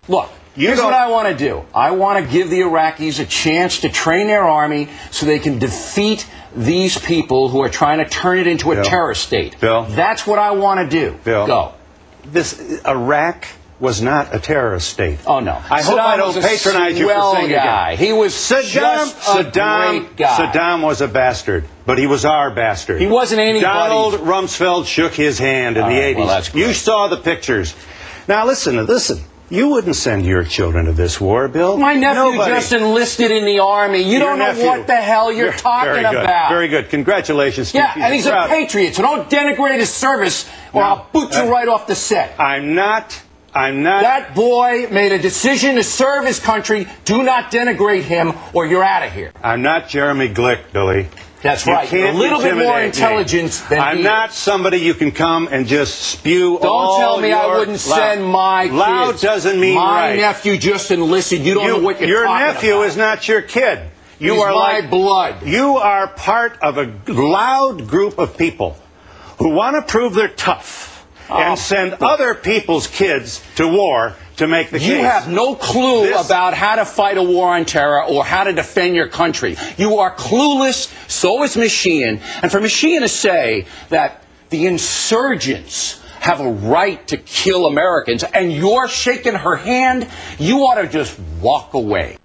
Look, here's what I want to do. I want to give the Iraqis a chance to train their army so they can defeat these people who are trying to turn it into a terrorist state. Bill. That's what I want to do. Bill. Go. Iraq was not a terrorist state. Oh, no. I hope I don't patronize you for saying guy. Again. He was just a great guy. Saddam was a bastard, but he was our bastard. He wasn't anybody. Donald Rumsfeld shook his hand in the 80s. Well, that's great. You saw the pictures. Now, listen. You wouldn't send your children to this war, Bill. My nephew just enlisted in the Army. You don't know what the hell you're talking about. Very good. Congratulations, Steve. Yeah, and he's a patriot, so don't denigrate his service or I'll boot you right off the set. I'm not. That boy made a decision to serve his country. Do not denigrate him or you're out of here. I'm not Jeremy Glick, Billy. That's right. You're a little bit more intelligence than he is. I'm not somebody you can come and just spew Don't tell me I wouldn't send my kids. Loud doesn't mean right. My nephew just enlisted. You don't know what you're talking about. Your nephew is not your kid. You He's are my blood. You are part of a loud group of people who want to prove they're tough and send other people's kids to war to make the case. You have no clue about how to fight a war on terror or how to defend your country. You are clueless, so is Ms. Sheehan. And for Ms. Sheehan to say that the insurgents have a right to kill Americans and you're shaking her hand, you ought to just walk away.